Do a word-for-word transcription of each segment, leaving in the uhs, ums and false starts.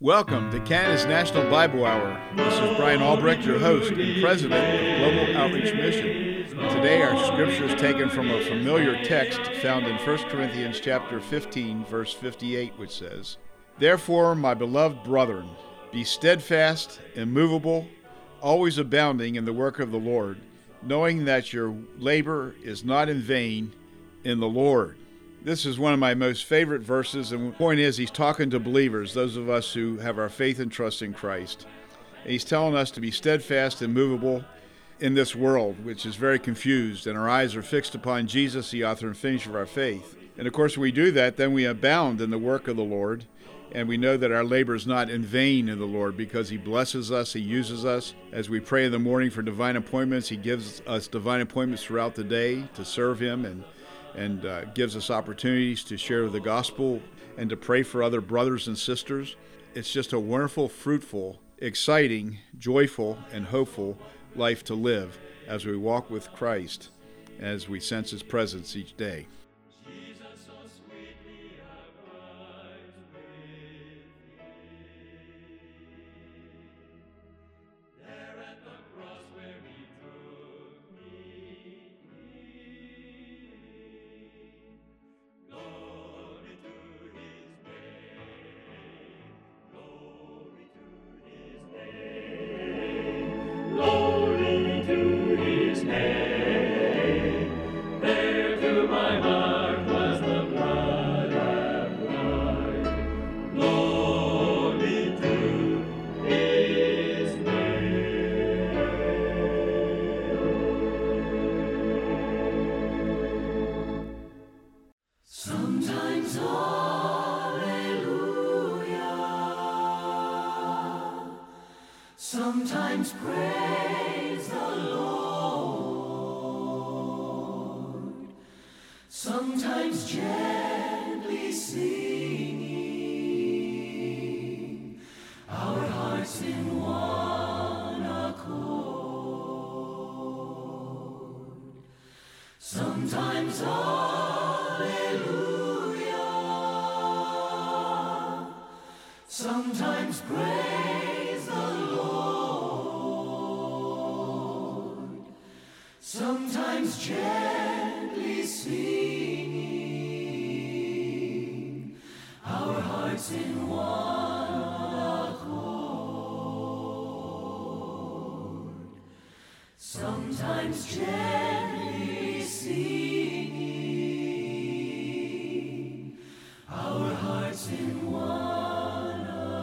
Welcome to Canada's National Bible Hour. This is Brian Albrecht, your host and president of Global Outreach Mission. Today our scripture is taken from a familiar text found in First Corinthians chapter fifteen, verse fifty-eight, which says, "Therefore, my beloved brethren, be steadfast, immovable, always abounding in the work of the Lord, knowing that your labor is not in vain in the Lord." This is one of my most favorite verses, and the point is he's talking to believers, those of us who have our faith and trust in Christ. And he's telling us to be steadfast and immovable in this world, which is very confused, and our eyes are fixed upon Jesus, the author and finisher of our faith. And of course, when we do that, then we abound in the work of the Lord, and we know that our labor is not in vain in the Lord because he blesses us, he uses us. As we pray in the morning for divine appointments, he gives us divine appointments throughout the day to serve him, and and uh, gives us opportunities to share the gospel and to pray for other brothers and sisters. It's just a wonderful, fruitful, exciting, joyful, and hopeful life to live as we walk with Christ, as we sense his presence each day. Sometimes praise the Lord, sometimes gently singing, our hearts in one accord. Sometimes hallelujah, sometimes praise the Lord, sometimes gently singing, our hearts in one accord. Sometimes gently singing, our hearts in one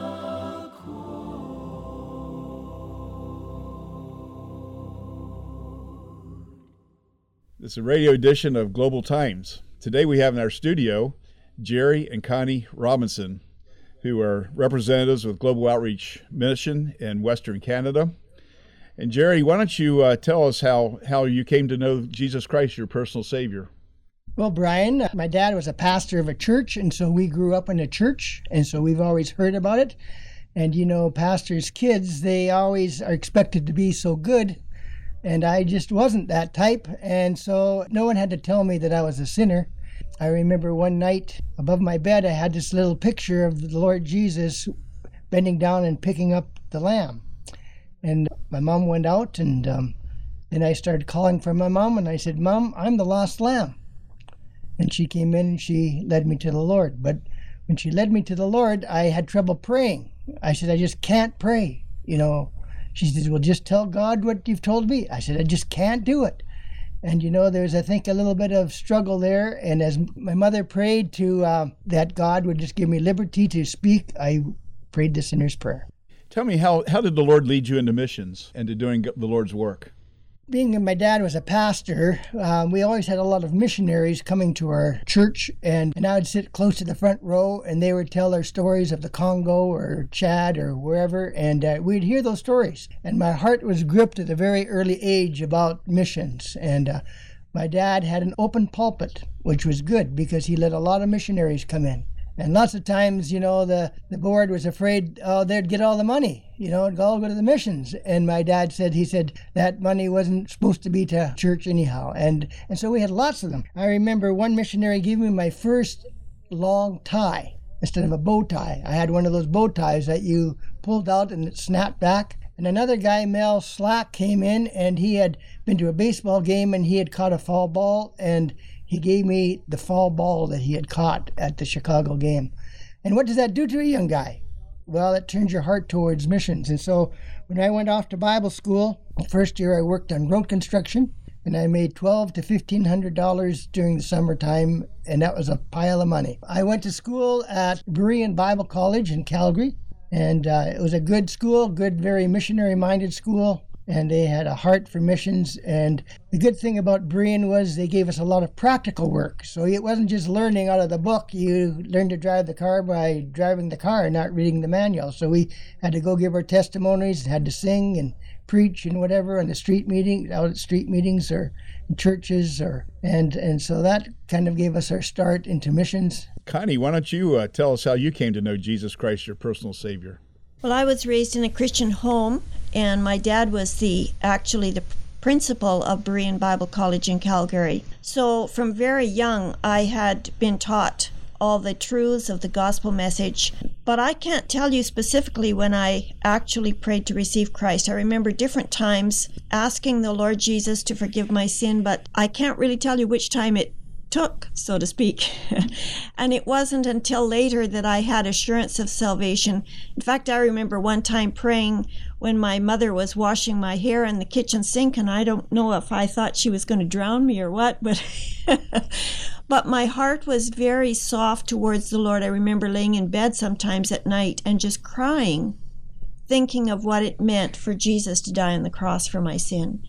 accord. This is a radio edition of Global Times. Today we have in our studio Jerry and Connie Robinson, who are representatives with Global Outreach Mission in Western Canada. And Jerry, why don't you uh, tell us how, how you came to know Jesus Christ, your personal Savior? Well, Brian, my dad was a pastor of a church, and so we grew up in a church, and so we've always heard about it. And, you know, pastors' kids, they always are expected to be so good, and I just wasn't that type, and so no one had to tell me that I was a sinner. I remember one night above my bed, I had this little picture of the Lord Jesus bending down and picking up the lamb. And my mom went out, and um, then I started calling for my mom, and I said, "Mom, I'm the lost lamb." And she came in and she led me to the Lord. But when she led me to the Lord, I had trouble praying. I said, "I just can't pray." You know, she said, "Well, just tell God what you've told me." I said, "I just can't do it." And, you know, there's, I think, a little bit of struggle there. And as my mother prayed to uh, that God would just give me liberty to speak, I prayed the sinner's prayer. Tell me, how, how did the Lord lead you into missions and to doing the Lord's work? Being that my dad was a pastor, um, we always had a lot of missionaries coming to our church, and, and I would sit close to the front row, and they would tell their stories of the Congo or Chad or wherever, and uh, we'd hear those stories. And my heart was gripped at a very early age about missions, and uh, my dad had an open pulpit, which was good because he let a lot of missionaries come in. And lots of times, you know, the, the board was afraid oh, they'd get all the money, you know, it'd all go to the missions. And my dad said, he said, that money wasn't supposed to be to church anyhow. And, and so we had lots of them. I remember one missionary giving me my first long tie. instead of a bow tie. I had one of those bow ties that you pulled out and it snapped back. And another guy, Mel Slack, came in, and he had been to a baseball game, and he had caught a foul ball, and he gave me the foul ball that he had caught at the Chicago game. And what does that do to a young guy? Well, it turns your heart towards missions. And so when I went off to Bible school, the first year I worked on road construction, and I made twelve to fifteen hundred dollars during the summertime, and that was a pile of money. I went to school at Berean Bible College in Calgary, and uh, it was a good school, good, very missionary-minded school, and they had a heart for missions. And the good thing about Berean was they gave us a lot of practical work. So it wasn't just learning out of the book. You learned to drive the car by driving the car and not reading the manual. So we had to go give our testimonies, had to sing and preach and whatever in the street meetings, out at street meetings or in churches, or and and so that kind of gave us our start into missions. Connie, why don't you uh, tell us how you came to know Jesus Christ, your personal Savior? Well, I was raised in a Christian home, and my dad was the actually the principal of Berean Bible College in Calgary. So from very young, I had been taught all the truths of the gospel message, but I can't tell you specifically when I actually prayed to receive Christ. I remember different times asking the Lord Jesus to forgive my sin, but I can't really tell you which time it took, so to speak. And it wasn't until later that I had assurance of salvation. In fact, I remember one time praying when my mother was washing my hair in the kitchen sink, and I don't know if I thought she was going to drown me or what, but but my heart was very soft towards the Lord. I remember laying in bed sometimes at night and just crying, thinking of what it meant for Jesus to die on the cross for my sin.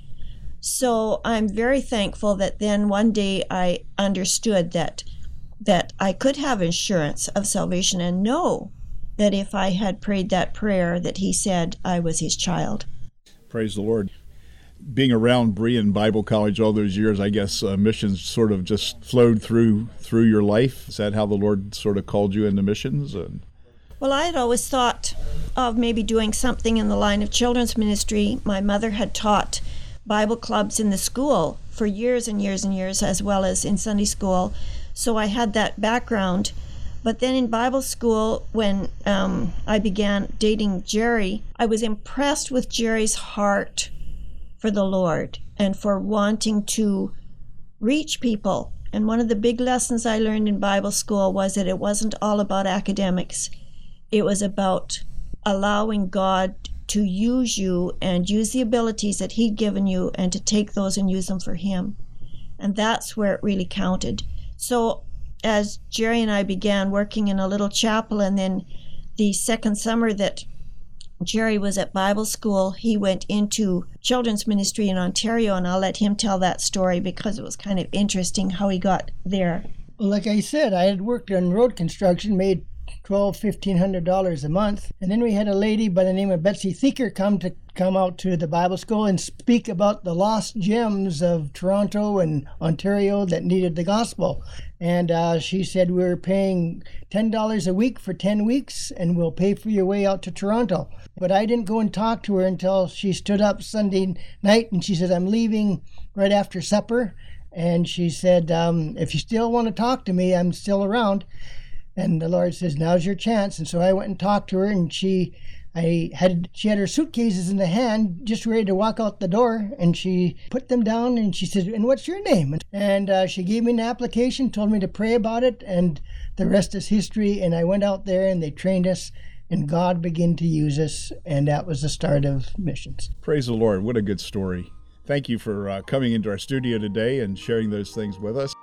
So I'm very thankful that then one day I understood that that I could have assurance of salvation and know that if I had prayed that prayer that he said I was his child. Praise the Lord. Being around Berean Bible College all those years, I guess uh, missions sort of just flowed through through your life. Is that how the Lord sort of called you into missions? And Well, I had always thought of maybe doing something in the line of children's ministry. My mother had taught Bible clubs in the school for years and years and years, as well as in Sunday school. So I had that background. But then in Bible school, when um, I began dating Jerry, I was impressed with Jerry's heart for the Lord and for wanting to reach people. And one of the big lessons I learned in Bible school was that it wasn't all about academics. It was about allowing God to use you and use the abilities that he'd given you and to take those and use them for him. And that's where it really counted. So as Jerry and I began working in a little chapel, and then the second summer that Jerry was at Bible school, he went into children's ministry in Ontario, and I'll let him tell that story because it was kind of interesting how he got there. Well, like I said, I had worked on road construction, made twelve, fifteen hundred dollars a month, and then we had a lady by the name of Betsy Thieker come to come out to the Bible school and speak about the lost gems of Toronto and Ontario that needed the gospel. And uh, she said, we're paying ten dollars a week for ten weeks, and we'll pay for your way out to Toronto. But I didn't go and talk to her until she stood up Sunday night, and she said, I'm leaving right after supper. And she said, um, if you still want to talk to me, I'm still around. And the Lord says, now's your chance. And so I went and talked to her, and she I had she had her suitcases in the hand, just ready to walk out the door, and she put them down, and she said, and what's your name? And uh, she gave me an application, told me to pray about it, and the rest is history. And I went out there, and they trained us, and God began to use us, and that was the start of missions. praise the Lord. What a good story. Thank you for uh, coming into our studio today and sharing those things with us.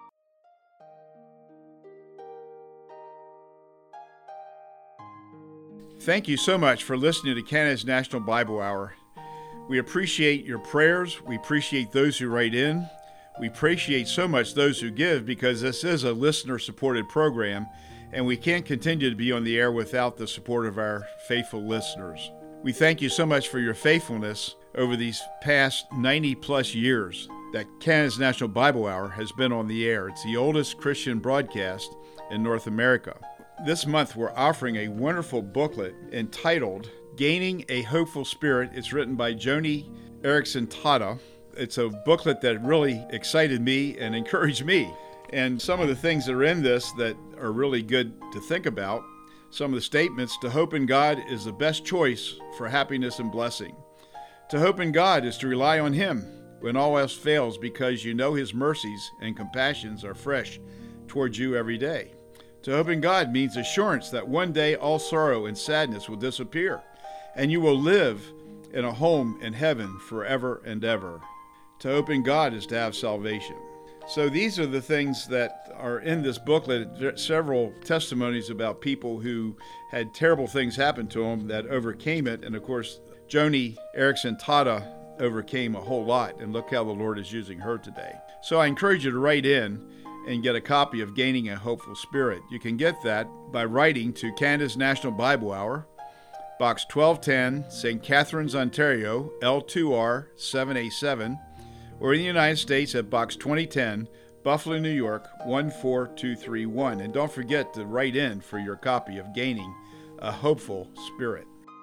Thank you so much for listening to Canada's National Bible Hour. We appreciate your prayers. We appreciate those who write in. We appreciate so much those who give, because this is a listener-supported program, and we can't continue to be on the air without the support of our faithful listeners. We thank you so much for your faithfulness over these past ninety plus years that Canada's National Bible Hour has been on the air. It's the oldest Christian broadcast in North America. This month, we're offering a wonderful booklet entitled Gaining a Hopeful Spirit. It's written by Joni Eareckson Tada. It's a booklet that really excited me and encouraged me. And some of the things that are in this that are really good to think about Some of the statements: to hope in God is the best choice for happiness and blessing. To hope in God is to rely on Him when all else fails, because you know His mercies and compassions are fresh towards you every day. To hope in God means assurance that one day all sorrow and sadness will disappear, and you will live in a home in heaven forever and ever. To hope in God is to have salvation. So these are the things that are in this booklet. There are several testimonies about people who had terrible things happen to them that overcame it. And of course, Joni Eareckson Tada overcame a whole lot, and look how the Lord is using her today. So I encourage you to write in and get a copy of Gaining a Hopeful Spirit. You can get that by writing to Canada's National Bible Hour, Box twelve ten, Saint Catharines, Ontario, L two R seven A seven, or in the United States at Box twenty ten, Buffalo, New York, one four two three one. And don't forget to write in for your copy of Gaining a Hopeful Spirit.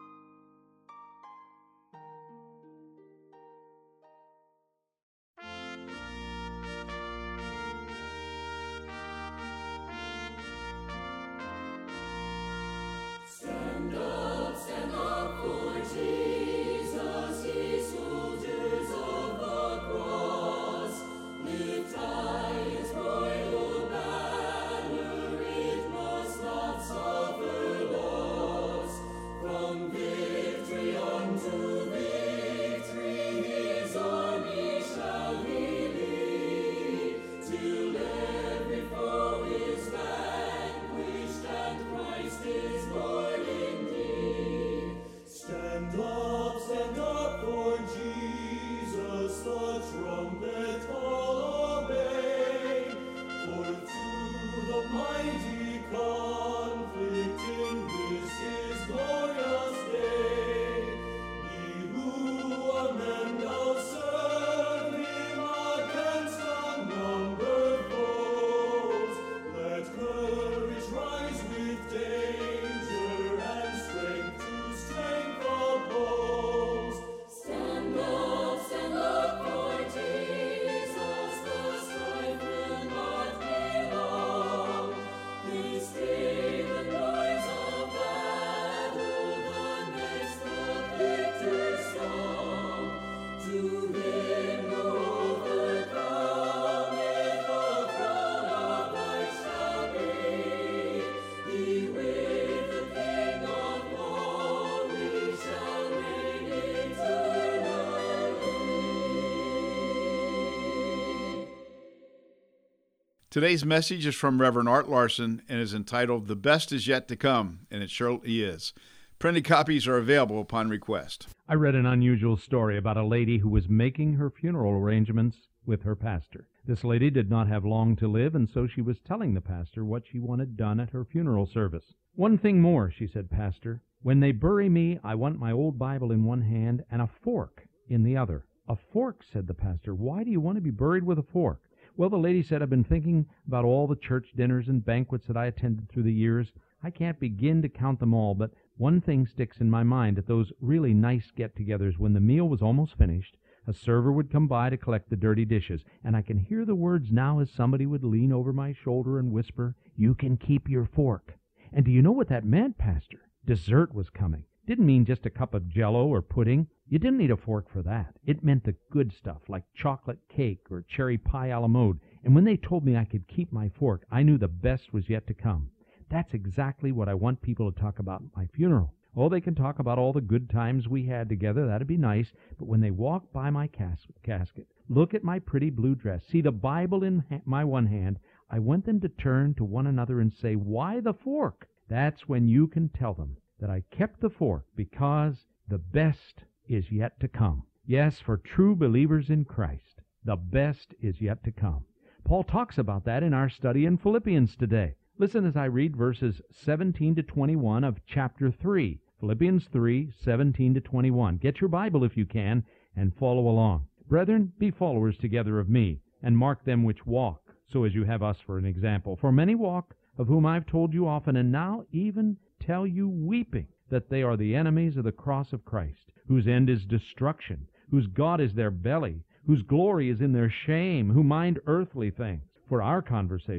Today's message is from Reverend Art Larson and is entitled, The Best Is Yet to Come, and it surely is. Printed copies are available upon request. I read an unusual story about a lady who was making her funeral arrangements with her pastor. This lady did not have long to live, and so she was telling the pastor what she wanted done at her funeral service. One thing more, she said, Pastor, when they bury me, I want my old Bible in one hand and a fork in the other. A fork, said the pastor. Why do you want to be buried with a fork? Well, the lady said, I've been thinking about all the church dinners and banquets that I attended through the years. I can't begin to count them all, but one thing sticks in my mind at those really nice get-togethers. When the meal was almost finished, a server would come by to collect the dirty dishes, and I can hear the words now as somebody would lean over my shoulder and whisper, you can keep your fork. And do you know what that meant, Pastor? Dessert was coming. Didn't mean just a cup of Jell-O or pudding. You didn't need a fork for that. It meant the good stuff, like chocolate cake or cherry pie a la mode. And when they told me I could keep my fork, I knew the best was yet to come. That's exactly what I want people to talk about at my funeral. Oh, they can talk about all the good times we had together. That'd be nice. But when they walk by my cas- casket, look at my pretty blue dress, see the Bible in ha- my one hand, I want them to turn to one another and say, why the fork? That's when you can tell them that I kept the fork because the best is yet to come. Yes, for true believers in Christ, the best is yet to come. Paul talks about that in our study in Philippians today. Listen as I read verses seventeen to twenty-one of chapter three. Philippians three, seventeen to twenty-one. Get your Bible if you can and follow along. Brethren, be followers together of me, and mark them which walk, so as you have us for an example. For many walk, of whom I've told you often, and now even tell you weeping, that they are the enemies of the cross of Christ, whose end is destruction, whose God is their belly, whose glory is in their shame, who mind earthly things. For our conversation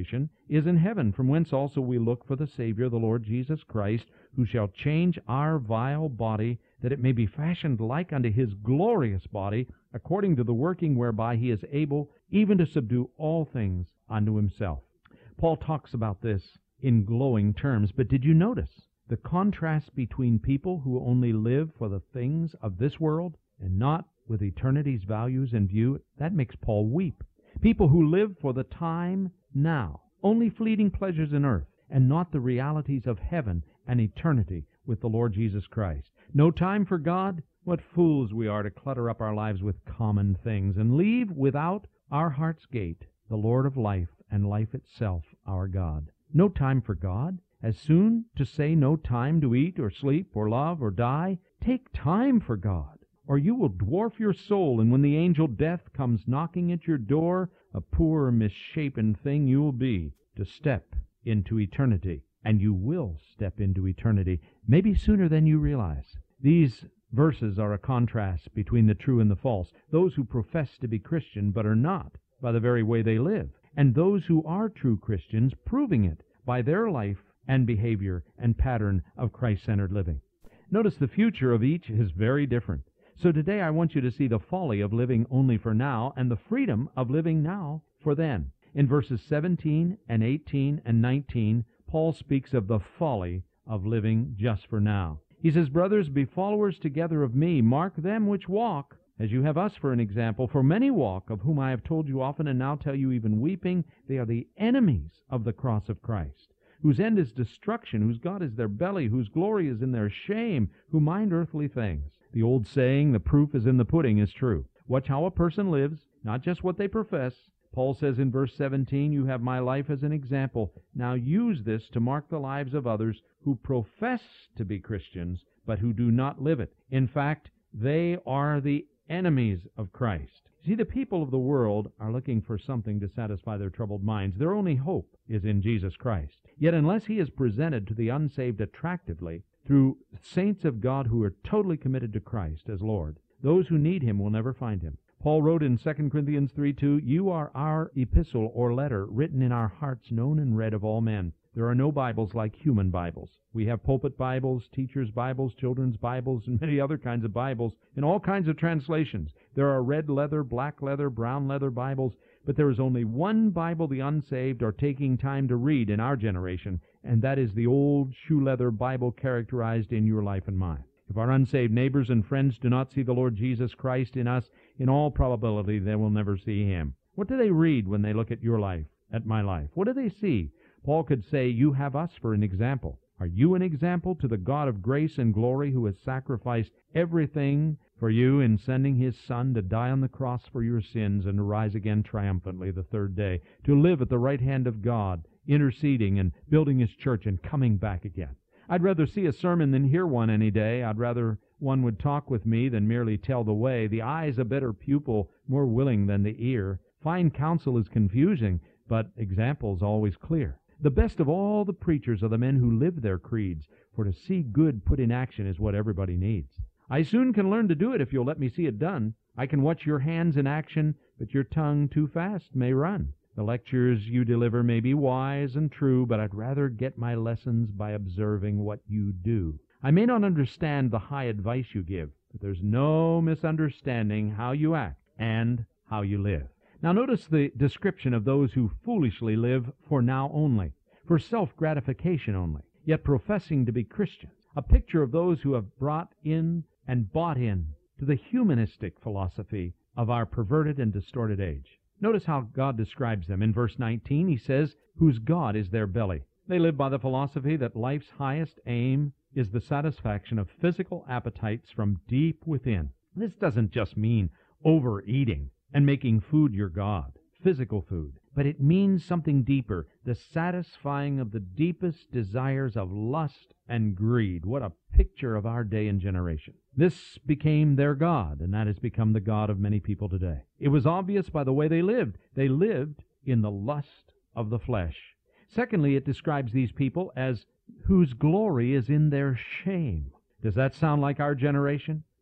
is in heaven, from whence also we look for the Savior, the Lord Jesus Christ, who shall change our vile body, that it may be fashioned like unto his glorious body, according to the working whereby he is able even to subdue all things unto himself. Paul talks about this in glowing terms, but did you notice the contrast between people who only live for the things of this world and not with eternity's values in view? That makes Paul weep. People who live for the time now, only fleeting pleasures in earth, and not the realities of heaven and eternity with the Lord Jesus Christ. No time for God? What fools we are to clutter up our lives with common things and leave without our heart's gate the Lord of life and life itself, our God. No time for God? As soon to say no time to eat or sleep or love or die? Take time for God, or you will dwarf your soul, and when the angel death comes knocking at your door, a poor misshapen thing you will be to step into eternity. And you will step into eternity, maybe sooner than you realize. These verses are a contrast between the true and the false, those who profess to be Christian but are not by the very way they live, and those who are true Christians proving it by their life and behavior and pattern of Christ-centered living. Notice the future of each is very different. So today I want you to see the folly of living only for now and the freedom of living now for then. In verses seventeen and eighteen and nineteen, Paul speaks of the folly of living just for now. He says, Brothers, be followers together of me. Mark them which walk, as you have us for an example. For many walk, of whom I have told you often, and now tell you even weeping. They are the enemies of the cross of Christ, whose end is destruction, whose God is their belly, whose glory is in their shame, who mind earthly things. The old saying, the proof is in the pudding, is true. Watch how a person lives, not just what they profess. Paul says in verse seventeen, You have my life as an example. Now use this to mark the lives of others who profess to be Christians, but who do not live it. In fact, they are the enemies of Christ. See, the people of the world are looking for something to satisfy their troubled minds. Their only hope is in Jesus Christ. Yet unless he is presented to the unsaved attractively through saints of God who are totally committed to Christ as Lord, those who need him will never find him. Paul wrote in Second Corinthians three two, You are our epistle or letter, written in our hearts, known and read of all men. There are no Bibles like human Bibles. We have pulpit Bibles, teachers' Bibles, children's Bibles, and many other kinds of Bibles in all kinds of translations. There are red leather, black leather, brown leather Bibles, but there is only one Bible the unsaved are taking time to read in our generation, and that is the old shoe leather Bible characterized in your life and mine. If our unsaved neighbors and friends do not see the Lord Jesus Christ in us, in all probability they will never see him. What do they read when they look at your life, at my life? What do they see? Paul could say, You have us for an example. Are you an example to the God of grace and glory who has sacrificed everything for you in sending his Son to die on the cross for your sins and to rise again triumphantly the third day, to live at the right hand of God, interceding and building his church and coming back again? I'd rather see a sermon than hear one any day. I'd rather one would talk with me than merely tell the way. The eye's a better pupil, more willing than the ear. Fine counsel is confusing, but example's always clear. The best of all the preachers are the men who live their creeds, for to see good put in action is what everybody needs. I soon can learn to do it if you'll let me see it done. I can watch your hands in action, but your tongue too fast may run. The lectures you deliver may be wise and true, but I'd rather get my lessons by observing what you do. I may not understand the high advice you give, but there's no misunderstanding how you act and how you live. Now notice the description of those who foolishly live for now only, for self-gratification only, yet professing to be Christians. A picture of those who have brought in and bought in to the humanistic philosophy of our perverted and distorted age. Notice how God describes them. In verse nineteen, he says, whose God is their belly. They live by the philosophy that life's highest aim is the satisfaction of physical appetites from deep within. This doesn't just mean overeating and making food your God, physical food, but it means something deeper, the satisfying of the deepest desires of lust and greed. What a picture of our day and generation. This became their God, and that has become the God of many people today. It was obvious by the way they lived. They lived in the lust of the flesh. Secondly, it describes these people as whose glory is in their shame. Does that sound like our generation?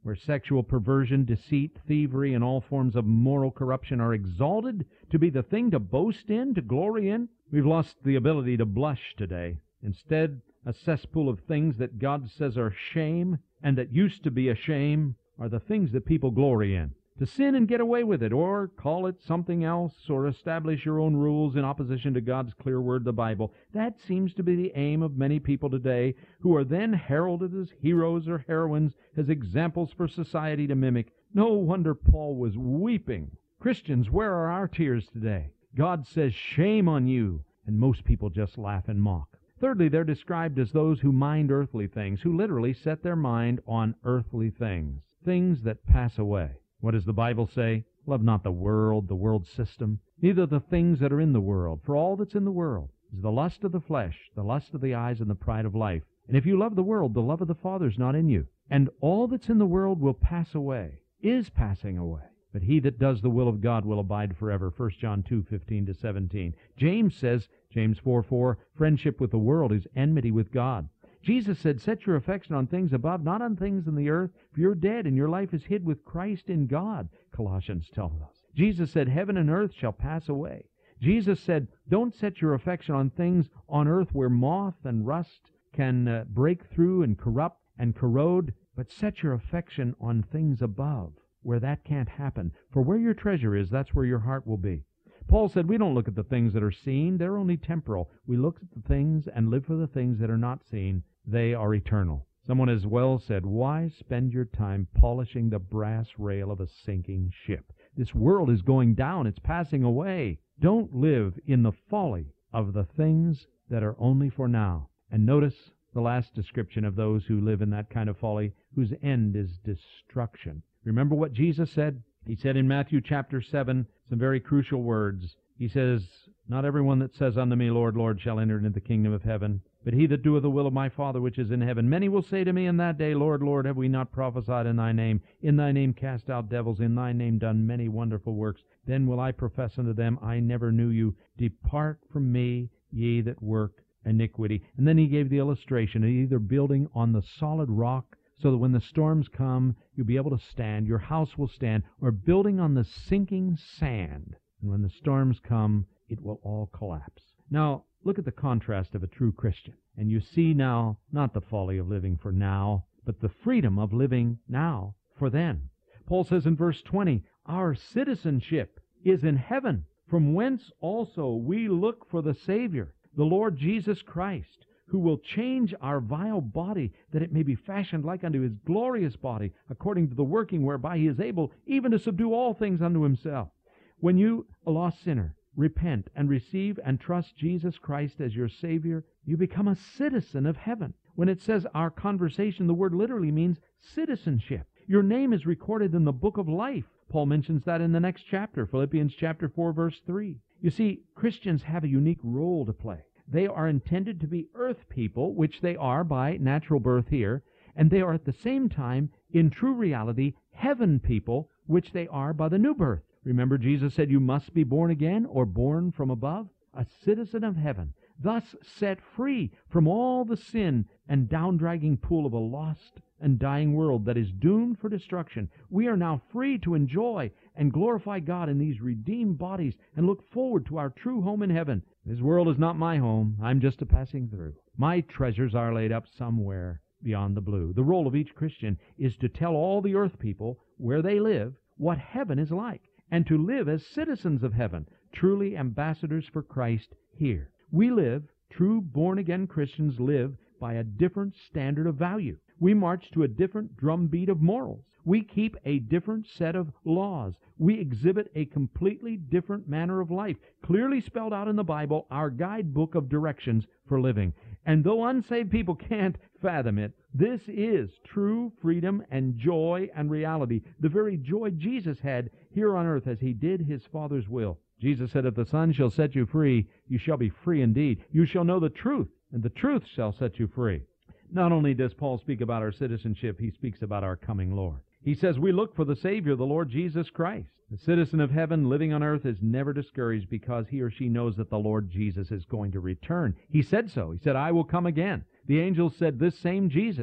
where sexual perversion, deceit, thievery, and all forms of moral corruption are exalted to be the thing to boast in, to glory in. We've lost the ability to blush today. Instead, a cesspool of things that God says are shame and that used to be a shame are the things that people glory in. To sin and get away with it, or call it something else, or establish your own rules in opposition to God's clear word, the Bible. That seems to be the aim of many people today, who are then heralded as heroes or heroines, as examples for society to mimic. No wonder Paul was weeping. Christians, where are our tears today? God says, shame on you, and most people just laugh and mock. Thirdly, they're described as those who mind earthly things, who literally set their mind on earthly things, things that pass away. What does the Bible say? Love not the world, the world system, neither the things that are in the world. For all that's in the world is the lust of the flesh, the lust of the eyes, and the pride of life. And if you love the world, the love of the Father is not in you. And all that's in the world will pass away, is passing away. But he that does the will of God will abide forever. First John two, fifteen to seventeen. James says, James four four, friendship with the world is enmity with God. Jesus said, set your affection on things above, not on things in the earth, for you're dead, and your life is hid with Christ in God, Colossians tells us. Jesus said, heaven and earth shall pass away. Jesus said, don't set your affection on things on earth where moth and rust can uh, break through and corrupt and corrode, but set your affection on things above, where that can't happen. For where your treasure is, that's where your heart will be. Paul said, we don't look at the things that are seen, they're only temporal. We look at the things and live for the things that are not seen. They are eternal. Someone has well said, why spend your time polishing the brass rail of a sinking ship? This world is going down. It's passing away. Don't live in the folly of the things that are only for now. And notice the last description of those who live in that kind of folly, whose end is destruction. Remember what Jesus said? He said in Matthew chapter seven, some very crucial words. He says, not everyone that says unto me, Lord, Lord, shall enter into the kingdom of heaven, but he that doeth the will of my Father which is in heaven. Many will say to me in that day, Lord, Lord, have we not prophesied in thy name? In thy name cast out devils, in thy name done many wonderful works. Then will I profess unto them, I never knew you. Depart from me, ye that work iniquity. And then he gave the illustration of either building on the solid rock, so that when the storms come, you'll be able to stand, your house will stand, or building on the sinking sand. And when the storms come, it will all collapse. Now, look at the contrast of a true Christian. And you see now not the folly of living for now, but the freedom of living now for then. Paul says in verse twenty, our citizenship is in heaven, from whence also we look for the Savior, the Lord Jesus Christ, who will change our vile body, that it may be fashioned like unto his glorious body, according to the working whereby he is able even to subdue all things unto himself. When you, a lost sinner, repent and receive and trust Jesus Christ as your Savior, you become a citizen of heaven. When it says our conversation, the word literally means citizenship. Your name is recorded in the book of life. Paul mentions that in the next chapter, Philippians chapter four, verse three. You see, Christians have a unique role to play. They are intended to be earth people, which they are by natural birth here, and they are at the same time, in true reality, heaven people, which they are by the new birth. Remember, Jesus said you must be born again or born from above, a citizen of heaven, thus set free from all the sin and down-dragging pool of a lost and dying world that is doomed for destruction. We are now free to enjoy and glorify God in these redeemed bodies and look forward to our true home in heaven. This world is not my home. I'm just a passing through. My treasures are laid up somewhere beyond the blue. The role of each Christian is to tell all the earth people where they live what heaven is like, and to live as citizens of heaven, truly ambassadors for Christ here. We live, true born-again Christians live by a different standard of value. We march to a different drumbeat of morals. We keep a different set of laws. We exhibit a completely different manner of life, clearly spelled out in the Bible, our guidebook of directions for living. And though unsaved people can't fathom it, this is true freedom and joy and reality, the very joy Jesus had here on earth as he did his Father's will. Jesus said, if the Son shall set you free, you shall be free indeed. You shall know the truth, and the truth shall set you free. Not only does Paul speak about our citizenship, he speaks about our coming Lord. He says we look for the Savior, the Lord Jesus Christ. The citizen of heaven living on earth is never discouraged because he or she knows that the Lord Jesus is going to return. He said so. He said, I will come again. The angels said this same Jesus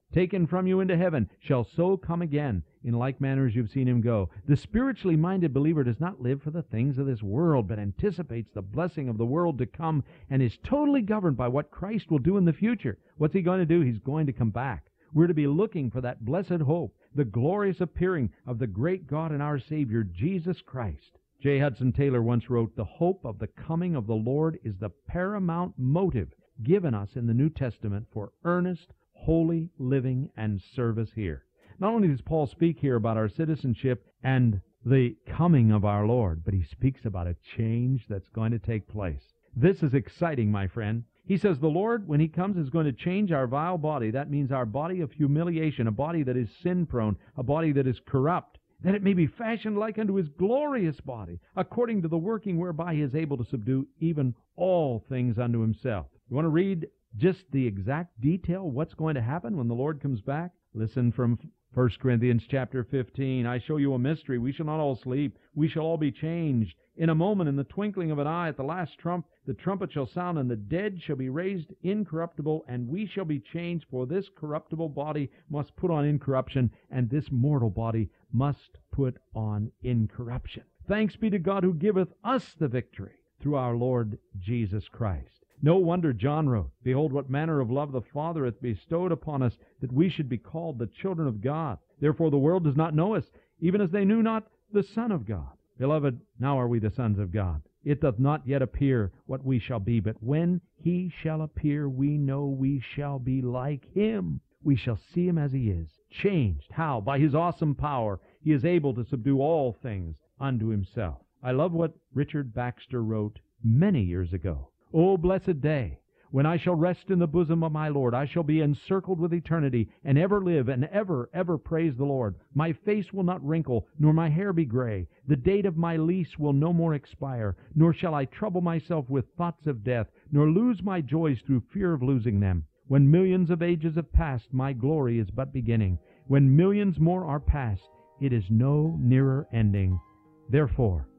taken from you into heaven, shall so come again. In like manner as you've seen him go. The spiritually minded believer does not live for the things of this world, but anticipates the blessing of the world to come and is totally governed by what Christ will do in the future. What's he going to do? He's going to come back. We're to be looking for that blessed hope, the glorious appearing of the great God and our Savior, Jesus Christ. J. Hudson Taylor once wrote, "The hope of the coming of the Lord is the paramount motive given us in the New Testament for earnest, holy living and service here." Not only does Paul speak here about our citizenship and the coming of our Lord, but he speaks about a change that's going to take place. This is exciting, my friend. He says the Lord, when he comes, is going to change our vile body. That means our body of humiliation, a body that is sin-prone, a body that is corrupt, that it may be fashioned like unto his glorious body, according to the working whereby he is able to subdue even all things unto himself. You want to read just the exact detail what's going to happen when the Lord comes back? Listen from First Corinthians chapter fifteen. "I show you a mystery. We shall not all sleep. We shall all be changed. In a moment, in the twinkling of an eye, at the last trump, the trumpet shall sound, and the dead shall be raised incorruptible, and we shall be changed. For this corruptible body must put on incorruption, and this mortal body must put on incorruption. Thanks be to God who giveth us the victory through our Lord Jesus Christ." No wonder John wrote, "Behold, what manner of love the Father hath bestowed upon us, that we should be called the children of God. Therefore the world does not know us, even as they knew not the Son of God. Beloved, now are we the sons of God. It doth not yet appear what we shall be, but when he shall appear, we know we shall be like him. We shall see him as he is, changed." How? By his awesome power. He is able to subdue all things unto himself. I love what Richard Baxter wrote many years ago. "O blessed day, when I shall rest in the bosom of my Lord, I shall be encircled with eternity, and ever live, and ever, ever praise the Lord. My face will not wrinkle, nor my hair be gray. The date of my lease will no more expire, nor shall I trouble myself with thoughts of death, nor lose my joys through fear of losing them. When millions of ages have passed, my glory is but beginning. When millions more are past, it is no nearer ending. Therefore,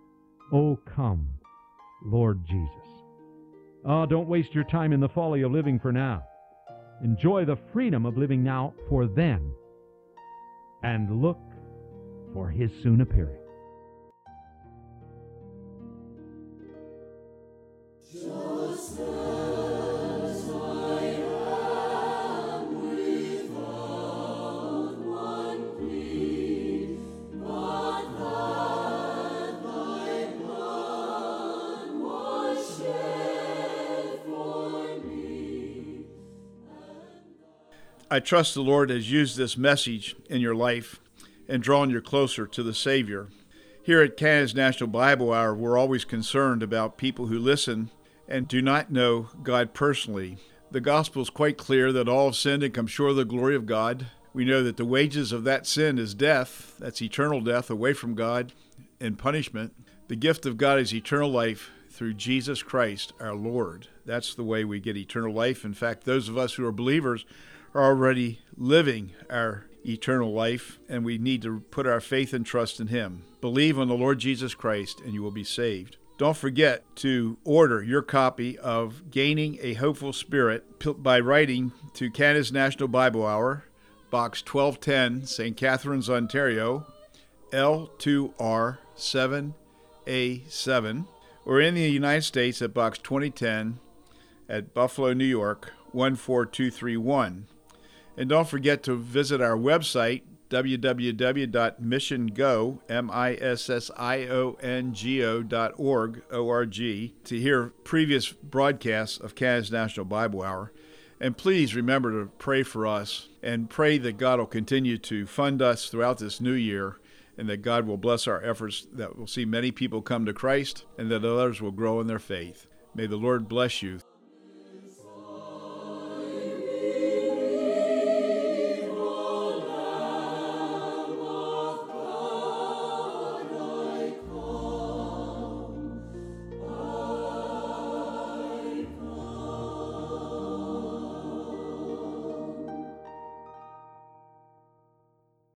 O come, Lord Jesus." Oh, don't waste your time in the folly of living for now. Enjoy the freedom of living now for then, and look for his soon appearing. Just as I am without one plea, but that thy blood was shed for me. I trust the Lord has used this message in your life and drawn you closer to the Savior. Here at Canada's National Bible Hour, we're always concerned about people who listen and do not know God personally. The gospel is quite clear that all have sinned and come short of the glory of God. We know that the wages of that sin is death. That's eternal death away from God and punishment. The gift of God is eternal life through Jesus Christ, our Lord. That's the way we get eternal life. In fact, those of us who are believers are already living our eternal life, and we need to put our faith and trust in Him. Believe on the Lord Jesus Christ, and you will be saved. Don't forget to order your copy of Gaining a Hopeful Spirit by writing to Canada's National Bible Hour, Box twelve ten, Saint Catharines, Ontario, L two R seven A seven, or in the United States at Box twenty ten at Buffalo, New York, one four two three one. And don't forget to visit our website, w w w dot mission go dot org, O R G, to hear previous broadcasts of Canada's National Bible Hour. And please remember to pray for us and pray that God will continue to fund us throughout this new year, and that God will bless our efforts, that we'll see many people come to Christ, and that others will grow in their faith. May the Lord bless you.